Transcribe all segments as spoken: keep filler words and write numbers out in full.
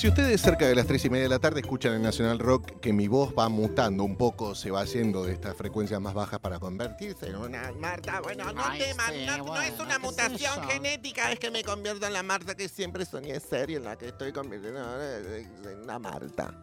Si ustedes cerca de las tres y media de la tarde escuchan en Nacional Rock que mi voz va mutando un poco, se va yendo de estas frecuencias más bajas para convertirse en una Marta, bueno, no, Ay, te, sí, no, bueno, no es una qué sé mutación yo. genética, es que me convierto en la Marta que siempre soñé ser y en la que estoy convirtiendo en una Marta.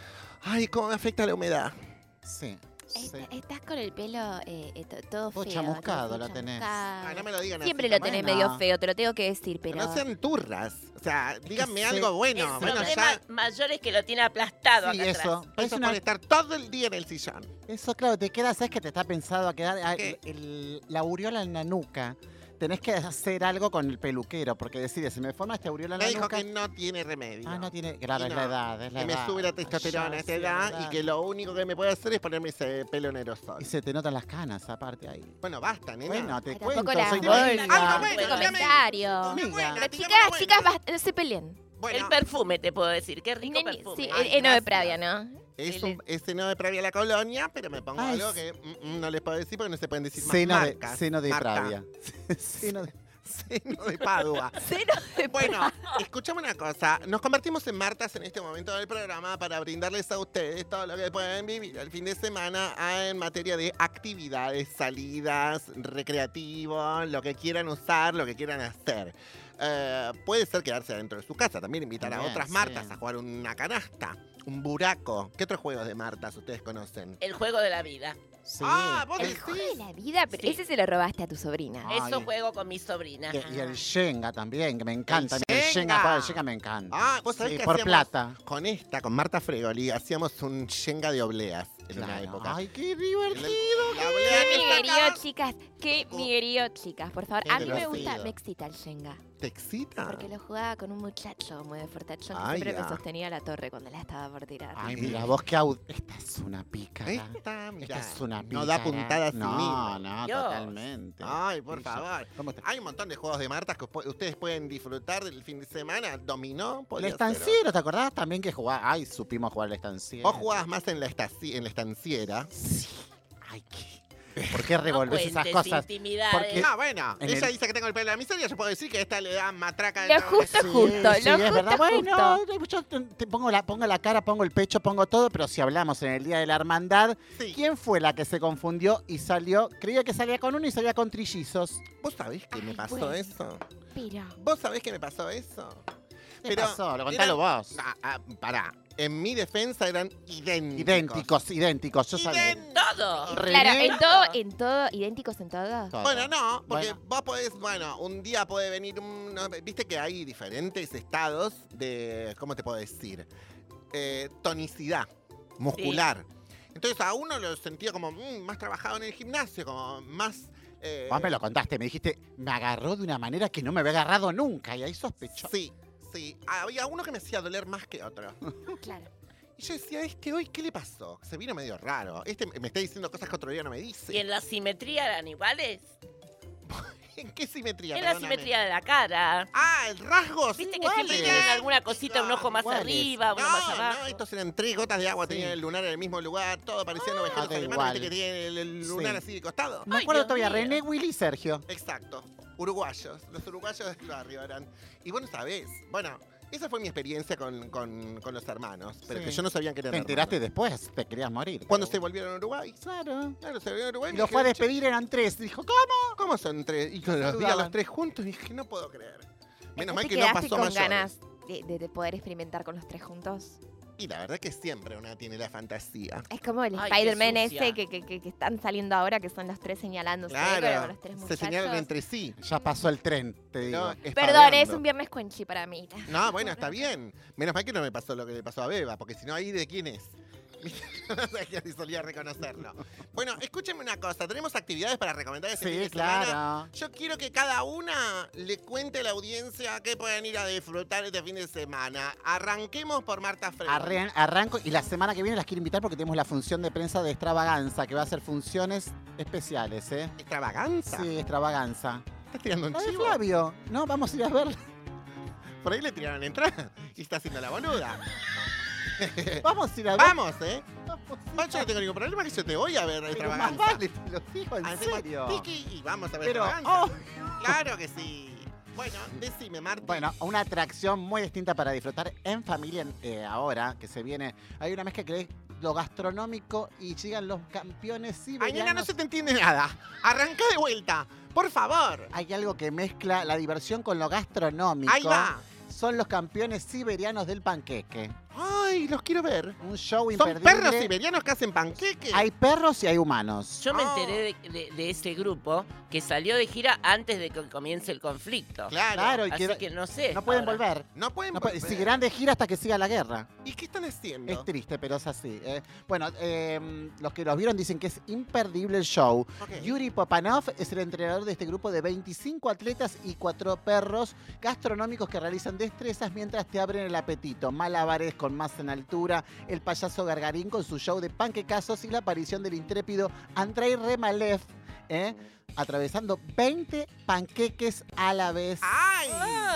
Ay, cómo me afecta la humedad. Sí. sí. Est- Estás con el pelo eh, eh, to- todo Vos feo. chamuscado todo la tenés. chamuscado. Ay, no me lo digan Siempre así. lo tenés Bueno. medio feo, te lo tengo que decir, pero... No sean turras. O sea, díganme sí. algo bueno. El Bueno, problema ya. mayor es que lo tiene aplastado Sí, acá eso. atrás. Es Eso una- por estar todo el día en el sillón. Eso, claro, te queda, ¿sabes que te está pensado a quedar ah, ¿Qué? el, el- la aureola en la nuca? Tenés que hacer algo con el peluquero, porque decide, si me forma esta aureola en Me la dijo nuca... que no tiene remedio. Ah, no tiene... Claro, Y es no, la edad, es la que me edad. sube la testosterona Ya, a esta sí, edad es y que lo único que me puede hacer es ponerme ese pelo en aerosol. Y se te notan las canas, aparte, ahí. Bueno, basta, nena. Bueno, te Ay, cuento, tampoco la soy bolsa, Olga. Ah, bueno, ese dígame. comentario. Una Amiga. buena, Pero dígame chicas, una chicas, buena. bast- no se peleen. Bueno, El perfume, te puedo decir. Qué rico Neni- perfume. sí, Ay, el heno de gracias. Pravia, ¿no? es el- un, ese no de Pravia la colonia, pero me pongo Ay, algo sí. que mm, mm, no les puedo decir porque no se pueden decir más Seno de, marcas. seno de Marta. Pravia. Seno de... Seno de Padua. Cero de Bueno, escuchame una cosa. Nos convertimos en Martas en este momento del programa para brindarles a ustedes todo lo que pueden vivir el fin de semana ah, en materia de actividades, salidas, recreativos, lo que quieran usar, lo que quieran hacer. Eh, puede ser quedarse dentro de su casa, también invitar a También, otras sí. Martas a jugar una canasta, un buraco. ¿Qué otros juegos de Martas ustedes conocen? El juego de la vida. Sí. Ah, vos El decís. juego de la vida, pero Sí. ese se lo robaste a tu sobrina. Ay. Eso juego con mi sobrina. Y, y el Shenga también, que me encanta. El El Shenga. Shenga, jugar al Shenga me encanta. Ah, vos sabés Sí, que por hacíamos plata. con esta, con Marta Fregoli, hacíamos un Shenga de obleas en una Claro. época. Ay, qué El- divertido. la oblea Qué que miguerío, sacaba- chicas. Qué miguerío, chicas. Por favor, a mí me Divertido. gusta, me excita el Shenga. ¿Te excita? Porque lo jugaba con un muchacho muy fortachón que Ay, siempre ya. me sostenía la torre cuando la estaba por tirar. Ay, mira, vos qué aud... Esta es una pícara. Esta, mirá, Esta es una pícara. no da puntada sin No, hilo. no, Dios. totalmente. Ay, por Sí, favor. ¿Cómo te... Hay un montón de juegos de Martas que pu- ustedes pueden disfrutar del fin de semana. Dominó, El podía ser. estanciero, ¿te acordás también que jugaba? Ay, supimos jugar al estanciero. Vos jugabas más en la, estaci- en la estanciera. Sí. Ay, qué... ¿Por qué No revolvés esas cuentes cosas? intimidades. Porque- Ah, bueno. en Ella el- dice que tengo el pelo de la miseria. Yo puedo decir que esta le da matraca. Lo dentro de- justo, justo, sí, lo es justo, verdad. Bueno, justo. yo te, te pongo, la, pongo la cara, pongo el pecho, pongo todo, pero si hablamos en el Día de la Hermandad, Sí. ¿quién fue la que se confundió y salió? Creía que salía con uno y salía con trillizos. ¿Vos sabés que me Ay, pasó bueno. eso? Pero... ¿Vos sabés que me pasó eso? ¿Qué pasó? Lo contalo eran- vos. Ah, ah, pará. En mi defensa eran idénticos. Idénticos, idénticos, yo sabía. Idénticos. Todo. Claro, René. en todo, en todo, idénticos en todo. Todo. Bueno, no, porque Bueno. vos podés, bueno, un día puede venir, un- no, viste que hay diferentes estados de, ¿cómo te puedo decir? Eh, tonicidad muscular. Entonces a uno lo sentía como mm, más trabajado en el gimnasio, como más... eh, Vos me lo contaste, me dijiste, me agarró de una manera que no me había agarrado nunca. Y ahí sospechó. Sí, sí. Había uno que me hacía doler más que otro. Claro. Y yo decía, este hoy, ¿qué le pasó? Se vino medio raro. Este me está diciendo cosas que otro día no me dice. ¿Y en la simetría eran iguales? ¿En qué simetría? En la Perdóname. simetría de la cara. Ah, el rasgo. ¿Viste sí, que siempre iguales. tienen alguna cosita, un ojo más Iguales. arriba, uno más No, abajo? no, estos eran tres gotas de agua, Sí. tenían el lunar en el mismo lugar, todo parecían Ah, ovejeros da alemanes, igual. viste que tienen el, el lunar Sí. así de costado. Me Ay, acuerdo Dios todavía, mío. René, Willy y Sergio. Exacto, uruguayos, los uruguayos del barrio eran. Y bueno, sabés, bueno, esa fue mi experiencia con, con, con los hermanos, pero Sí. que yo no sabía que eran Te enteraste hermanos. después, te querías morir. Cuando pero- se volvieron a Uruguay. Claro. Claro, se volvieron a Uruguay. Y me lo fue a dijeron, "Che, despedir, eran tres. Dijo, ¿cómo? ¿cómo son tres? Y cuando los vi a Saludaban. los tres juntos, dije, no puedo creer. Menos mal ¿Te que no quedaste pasó con mayores. ganas de, de- de poder experimentar con los tres juntos? Y la verdad que siempre una tiene la fantasía. Es como el Ay, qué Spider-Man sucia. ese que, que, que- que están saliendo ahora, que son los tres señalándose, pero Claro, los tres se muchachos. señalan entre sí. Ya pasó el tren, te digo. No, Perdón, espadeando. es un viernes cuenchi para mí. No, bueno, está bien. Menos mal que no me pasó lo que le pasó a Beba, porque si no, ahí de quién es. No sabía si solía reconocerlo. Bueno, escúchenme una cosa. Tenemos actividades para recomendar este fin Sí, de semana. claro. Yo quiero que cada una le cuente a la audiencia qué pueden ir a disfrutar este fin de semana. Arranquemos por Marta Fregoli. Arran- arranco y la semana que viene las quiero invitar porque tenemos la función de prensa de Extravaganza, que va a ser funciones especiales, ¿eh? ¿Extravaganza? Sí, Extravaganza. ¿Estás tirando un La de chivo? Flavio, ¿no? Vamos a ir a ver. Por ahí le tiraron entrada y está haciendo la boluda. Vamos a ir a ver. Vamos, ¿eh? Yo no tengo ningún problema que yo te voy a ver Pero más Extravaganza. vale, te lo digo en Hacemos serio. tiki y vamos a ver Pero, Extravaganza. oh, Claro que sí. Bueno, decime, Marta. Bueno, una atracción muy distinta para disfrutar en familia eh, ahora que se viene. Hay una mezcla que es lo gastronómico y llegan los campeones Ay, siberianos. nena, no se te entiende nada. Arranca de vuelta, por favor. Hay algo que mezcla la diversión con lo gastronómico. Ahí va. Son los campeones siberianos del panqueque. Ay, los quiero ver. Un show Son imperdible. perros siberianos que hacen panqueques. Hay perros y hay humanos. Yo me Oh. enteré de, de- de ese grupo que salió de gira antes de que comience el conflicto. Claro. Claro, y Así que, que no sé. no pueden ahora. volver. No pueden No pueden- volver. seguirán de gira hasta que siga la guerra. ¿Y qué están haciendo? Es triste, pero es así. ¿eh? Bueno, eh, los que los vieron dicen que es imperdible el show. Ok. Yuri Popanov es el entrenador de este grupo de veinticinco atletas y cuatro perros gastronómicos que realizan destrezas mientras te abren el apetito. Malabares con más en altura, el payaso Gargarín con su show de panquecazos y la aparición del intrépido Andrei Remalev, ¿eh? atravesando veinte panqueques a la vez. ¡Ay!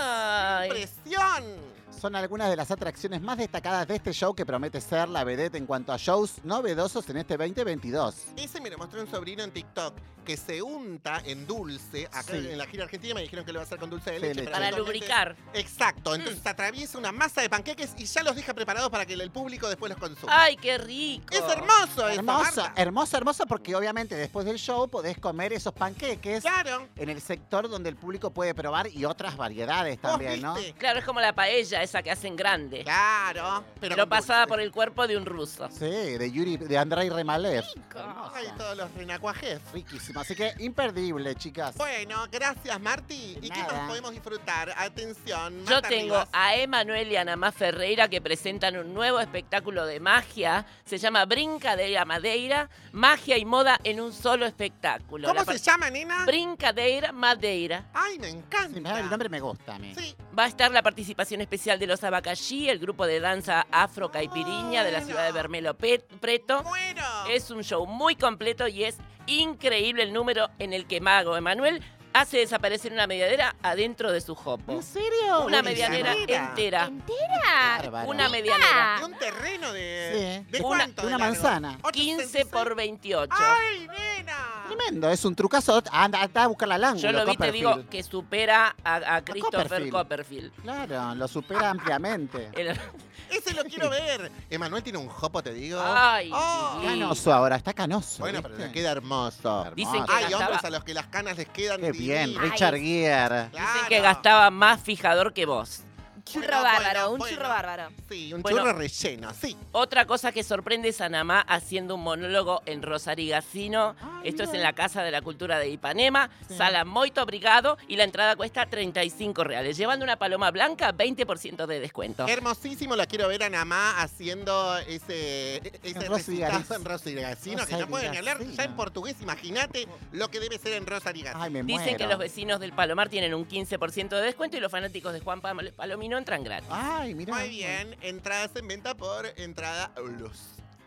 Ay. ¡Impresión! Son algunas de las atracciones más destacadas de este show que promete ser la vedette en cuanto a shows novedosos en este veinte veintidós. Ese me lo mostró un sobrino en TikTok que se unta en dulce. Acá Sí. en la gira argentina me dijeron que lo va a hacer con dulce de Sí, leche. le- pero Para eventualmente- lubricar. Exacto. Entonces atraviesa una masa de panqueques y ya los deja preparados para que el público después los consuma. ¡Ay, qué rico! ¡Es hermoso eso, Hermoso, Marta! hermoso, hermoso, porque obviamente después del show podés comer esos panqueques Claro. en el sector donde el público puede probar y otras variedades ¿Vos también, ¿no? viste? Claro, es como la paella esa que hacen grande. Claro. Pero Lo con pasaba dulce. por el cuerpo de un ruso. Sí, de Yuri, de Andrei Remalev. Ay, todos los renacuajes. Riquísimo, así que imperdible, chicas. Bueno, gracias, Marti. ¿Y qué Nada. más podemos disfrutar? Atención, Yo Marta tengo Rivas. a Emanuel y Ana Má Ferreira que presentan un nuevo espectáculo de magia. Se llama Brincadeira Madeira, magia y moda en un solo espectáculo. ¿Cómo La se par- llama, nena? Brincadeira Madeira. Ay, me Sí, encanta. el nombre me gusta a mí. Sí. Va a estar la participación especial de los Abacallí, el grupo de danza afro caipiriña de la Bueno. ciudad de Bermelo Pe- Preto. Bueno. Es un show muy completo y es increíble el número en el que Mago Emanuel hace desaparecer una medianera adentro de su jopo. ¿En serio? Una Una medianera medianera. entera. ¿Entera? Bárbaro. Una medianera. De un terreno de. Sí. ¿De Una- cuánto? de una largo? manzana. ¿ocho quince sesenta y seis? por veintiocho. ¡Ay, nena! Tremendo, es un trucazo. Anda, anda a buscar la ángulo. Yo lo vi, te digo, Copperfield. que supera a, a Christopher Copperfield. Copperfield. Claro, lo supera ampliamente. El- Ese lo quiero ver. Emanuel tiene un jopo, te digo. Ay, Oh. divino. Canoso ahora, está canoso. Bueno, pero ¿viste? le queda hermoso. Dicen que Hay gastaba- hombres a los que las canas les quedan Qué bien, divinas. Richard Ay, Gere. Claro. Dicen que gastaba más fijador que vos. Churro Bueno, bárbaro, bueno, un bueno. churro bárbaro. Sí, un Bueno. churro relleno, sí. Otra cosa que sorprende es a Namá haciendo un monólogo en Rosarigacino. Ah, Esto es mira. en la Casa de la Cultura de Ipanema. Sí. Sala moito obrigado y la entrada cuesta treinta y cinco reales. Llevando una paloma blanca, veinte por ciento de descuento. Hermosísimo, la quiero ver a Namá haciendo ese, ese En Rosy recitado Gariz- en Rosarigacino, que no Rosarigacino. puede ni hablar ya en portugués. Imagínate lo que debe ser en Rosarigacino. Ay, me Dicen muero. que los vecinos del Palomar tienen un quince por ciento de descuento y los fanáticos de Juan Pam- Palomino entran gratis. Ay, mira. Muy bien, entradas en venta por entrada Luz.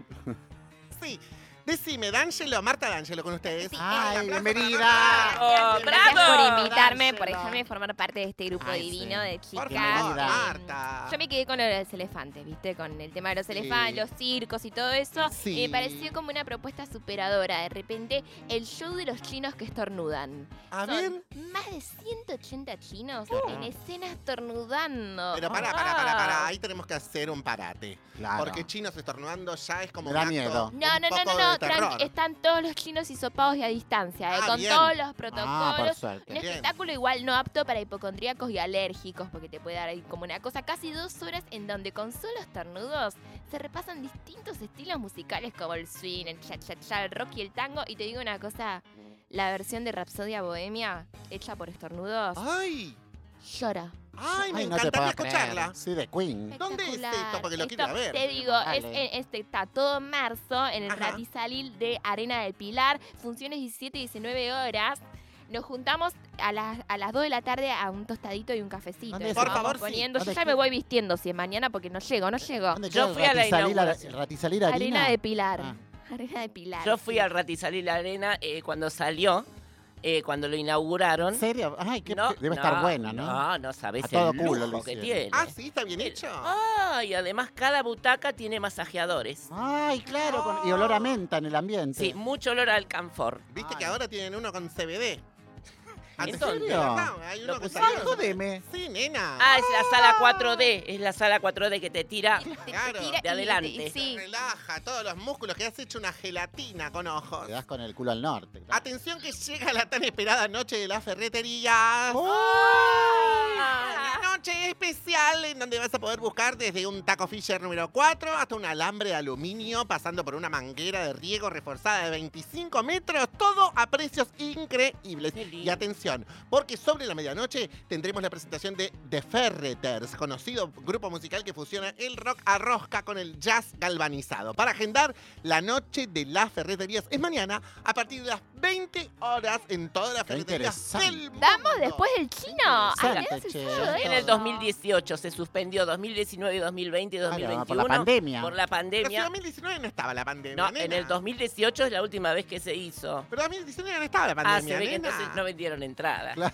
Sí, decime, D'Angelo, Marta D'Angelo con ustedes. Sí. Ay, Un aplauso bienvenida. para Marta. Oh, Gracias ¡bravo! por invitarme, por Dárselo. dejarme formar parte de este grupo Ay, divino sí. de Por chicas. favor, Bienvenida. Marta. Yo me quedé con lo de los elefantes, ¿viste? Con el tema de los Sí. elefantes, los circos y todo eso. Sí. Y me pareció como una propuesta superadora. De repente, el show de los chinos que estornudan. A Son ver. más de ciento ochenta chinos en escena estornudando. Pero para, para, para, para. Ahí tenemos que hacer un parate. Claro. Porque chinos estornudando ya es como Me da un acto miedo. un No, no, no, poco no, no. de terror. tranqui- están todos los chinos hisopados y a distancia, eh, Ah, con bien. todos los Ah, por protocolos. suerte. Un Bien. espectáculo igual no apto para hipocondríacos y alérgicos, porque te puede dar ahí como una cosa. Casi dos horas en donde con solo estornudos se repasan distintos estilos musicales como el swing, el cha-cha-cha, el rock y el tango. Y te digo una cosa, la versión de Rapsodia Bohemia, hecha por estornudos, ¡Ay! llora. ¡Ay, me Ay, no te encantaría puedo escucharla! creer. Sí, de Queen. ¿Dónde es Espectacular. esto? Porque lo quiero Esto, ver. Te digo, es, Dale. en- este, está todo marzo en el Ajá. Ratisalil de Arena del Pilar. Funciones diecisiete y diecinueve horas. Nos juntamos a las, a las dos de la tarde a un tostadito y un cafecito. ¿Dónde Nos es? Por vamos favor, sí. poniendo. Yo ¿Dónde ya queda? me voy vistiendo si es mañana porque no llego, no llego. ¿Dónde Yo queda fui a la Ratisalil, inauguración. Ratisalil Harina? Arena de Pilar. Ah. Arena de Pilar. Yo fui sí. al Ratizalil Arena eh, cuando salió, eh, cuando lo inauguraron. ¿En serio? Ay, qué, No, debe estar bueno, ¿no? No, no sabes A el todo lujo culo lo que hicieron. tiene. Ah, sí, está bien hecho. Ah, y además cada butaca tiene masajeadores. Ay, claro, con- y olor a menta en el ambiente. Sí, mucho olor al canfor. Viste Ay. que ahora tienen uno con C B D. ¿En ¿En dónde? serio? Hay Lo uno que pusieron. salió. Jodeme. Sí, nena. Ah, es la sala cuatro D. Es la sala cuatro D que te tira. Te- te Claro, tira de y- adelante. y- sí. Relaja todos los músculos, que has hecho una gelatina con ojos. Te das con el culo al norte. claro. Atención que llega la tan esperada noche de la ferretería. Ah. Una noche especial en donde vas a poder buscar desde un taco Fisher número cuatro hasta un alambre de aluminio, pasando por una manguera de riego reforzada de veinticinco metros, todo a precios increíbles. Qué lindo. Y atención, porque sobre la medianoche tendremos la presentación de The Ferreters, conocido grupo musical que fusiona el rock a rosca con el jazz galvanizado. Para agendar la noche de las ferreterías es mañana a partir de las veinte horas en todas las Qué ferreterías interesante. del mundo. Damos después del chino. Interesante, Ay, ¿qué che. haces todo En el eso? dos mil dieciocho se suspendió dos mil diecinueve, dos mil veinte y dos mil Claro, veintiuno. por la pandemia. Por la Pero si pandemia. dos mil diecinueve no estaba la pandemia, No, nena. en el dos mil dieciocho es la última vez que se hizo. Pero dos mil diecinueve no estaba la pandemia, Ah, se ve que nena. entonces no vendieron entrada. Claro.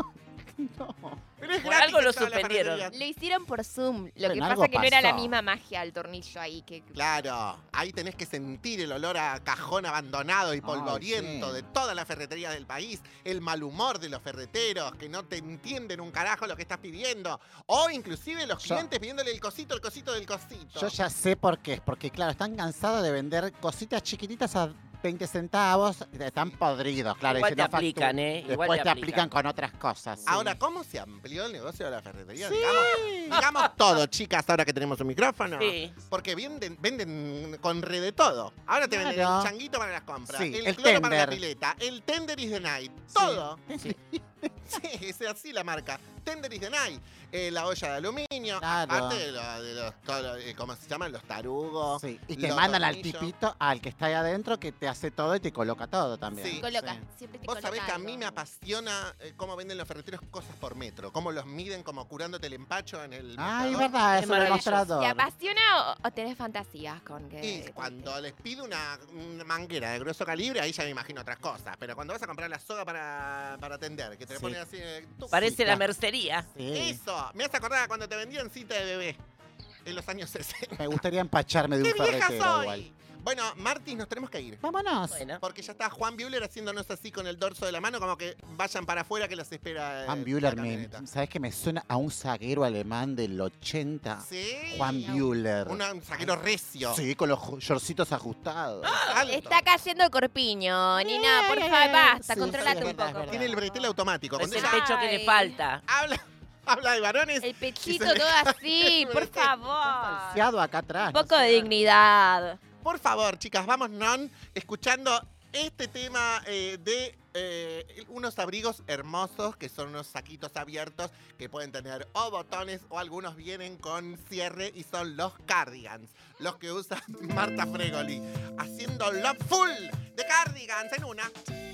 No. Pero es Por gratis algo lo entrar a la suspendieron. ferretería. Lo hicieron por Zoom. Lo Bueno, que algo pasa que no era la pasó. misma magia al tornillo ahí. que Claro, ahí tenés que sentir el olor a cajón abandonado y polvoriento sí. de todas las ferreterías del país, el mal humor de los ferreteros que no te entienden un carajo lo que estás pidiendo, o inclusive los Yo- clientes pidiéndole el cosito, el cosito del cosito. Yo ya sé por qué. Porque, claro, están cansados de vender cositas chiquititas a veinte centavos. Están podridos, claro. Igual y si te no factu- aplican, ¿eh? Igual Después te te aplican. aplican con otras cosas. sí. Ahora, ¿cómo se amplió el negocio de la ferretería? Digamos, digamos todo, chicas, ahora que tenemos un micrófono. Sí. Porque venden, venden con red de todo. Ahora te venden Claro. el changuito para las compras, Sí, el, el cloro para la tender. pileta, el tender is the night, todo. Sí. Sí, es así la marca. Tender is the night. Eh, la olla de aluminio, Claro. aparte de, lo- de los, todo lo- eh, ¿cómo se llaman? Los tarugos. Sí, y te los mandan al tornillos. tipito, al que está ahí adentro, que te hace todo y te coloca todo también. Sí. coloca. Sí. Siempre te Vos coloca sabés que a algo. mí me apasiona eh, cómo venden los ferreteros cosas por metro, cómo los miden como curándote el empacho en el Ay, mostrador. verdad, Es es un maravilloso. demostrador. ¿Te apasiona o, o tenés fantasías con que.? Y cuando les pido una, una manguera de grueso calibre, ahí ya me imagino otras cosas. Pero cuando vas a comprar la soga para, para tender, que te Sí. ponen así... eh, tú- Parece la Cita. mercería. Sí. Eso, me hace acordar a cuando te vendían cita de bebé en los años sesenta. Me gustaría empacharme de ¡Qué un vieja ferretero soy! igual. Bueno, Martis, nos tenemos que ir. Vámonos. Bueno. Porque ya está Juan Buehler haciéndonos así con el dorso de la mano, como que vayan para afuera que los espera. eh, Juan la Buehler, me, camioneta. ¿sabes que me suena a un zaguero alemán del ochenta? Sí. Juan Buehler. Una- un saquero recio. Sí, con los jo- shortcitos ajustados. Alto. Está cayendo corpiño, Nina, por Ay, favor, basta, sí, controlate sí, es un verdad, poco. es verdad. Tiene el bretel automático. Es Cuando el ella pecho que le Ay. falta. habla, habla de varones. El pechito se le- todo así, por Está favor. Falseado acá atrás. Un no poco sé. de dignidad. Por favor, chicas, vamos non escuchando este tema eh, de eh, unos abrigos hermosos que son unos saquitos abiertos que pueden tener o botones o algunos vienen con cierre y son los cardigans, los que usa Marta Fregoli, haciendo love full de cardigans en una.